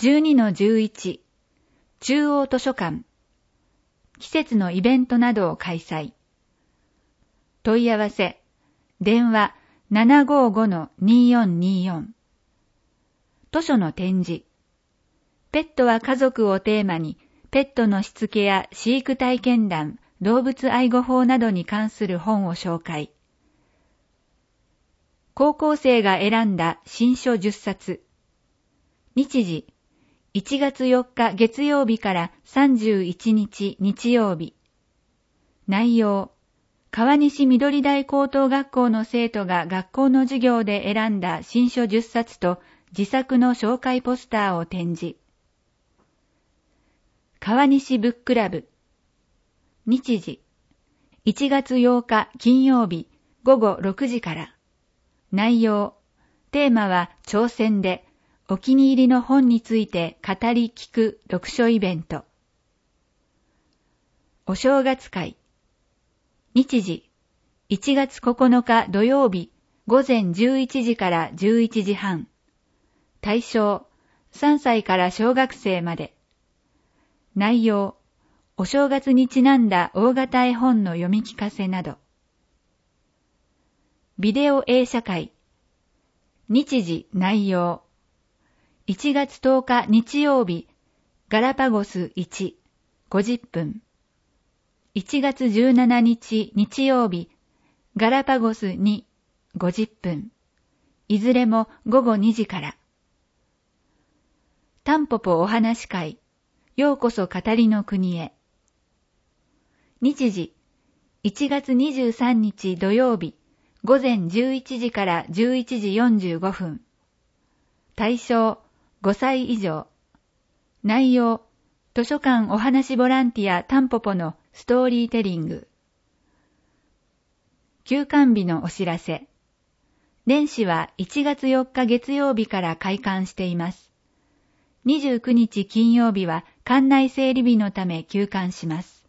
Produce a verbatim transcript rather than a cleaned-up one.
じゅうにのじゅういち 中央図書館季節のイベントなどを開催。問い合わせ電話 ななごーごのにーよんにーよん。図書の展示。ペットは家族をテーマに、ペットのしつけや飼育体験談、動物愛護法などに関する本を紹介。高校生が選んだ新書じゅっさつ。日時、いちがつよっか月曜日からさんじゅういちにち日曜日。内容、川西緑台高等学校の生徒が学校の授業で選んだ新書じゅっさつと自作の紹介ポスターを展示。川西ブックラブ。日時、いちがつようか金曜日ごごろくじから。内容、テーマは挑戦で、お気に入りの本について語り聞く読書イベント。お正月会。日時、いちがつここのか土曜日ごぜんじゅういちじからじゅういちじはん。対象、さんさいから小学生まで。内容、お正月にちなんだ大型絵本の読み聞かせなど。ビデオ映写会。日時、内容。いちがつとおか日曜日、ガラパゴスいち、ごじゅっぷん。いちがつじゅうしちにち日曜日、ガラパゴスに、ごじゅっぷん。いずれもごごにじから。タンポポお話会。ようこそ語りの国へ。日時、いちがつにじゅうさんにち土曜日、ごぜんじゅういちじからじゅういちじよんじゅうごふん。対象、ごさい以上。内容、図書館お話ボランティアタンポポのストーリーテリング。休館日のお知らせ。年始はいちがつよっか月曜日から開館しています。にじゅうくにち金曜日は館内整理日のため休館します。